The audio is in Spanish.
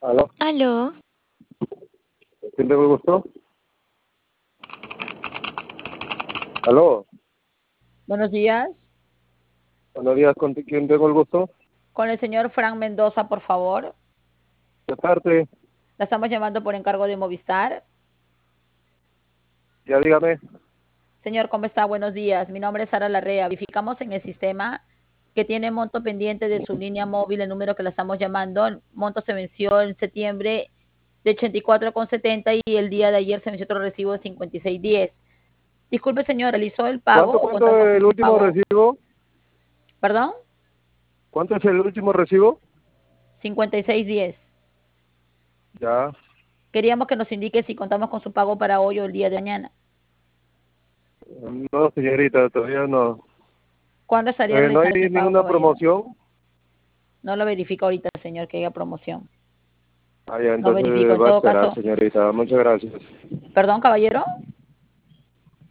¿Aló? Aló, ¿Quién tengo el gusto? ¿Aló? Buenos días. Buenos días, ¿con quién tengo el gusto? Con el señor Frank Mendoza, por favor. De parte, La estamos llamando por encargo de Movistar. ya dígame. Señor, ¿cómo está? Buenos días. Mi nombre es Sara Larrea. Verificamos en el sistema que tiene monto pendiente de su línea móvil, el número que la estamos llamando. El monto se venció en septiembre de 84,70 y el día de ayer se venció otro recibo de 56,10. Disculpe, señor, ¿realizó el pago ¿Cuánto, o cuánto contamos es con el su último pago? recibo? ¿Perdón? ¿Cuánto es el último recibo? 56,10. Ya. Queríamos que nos indique si contamos con su pago para hoy o el día de mañana. No, señorita, todavía no. ¿Cuándo estaría ¿No hay realizando ese pago, ninguna caballero? promoción? No lo verifico ahorita, señor, que haya promoción. Ah, ya, No entonces verifico. En va a todo esperar, caso, señorita. Muchas gracias. perdón, caballero.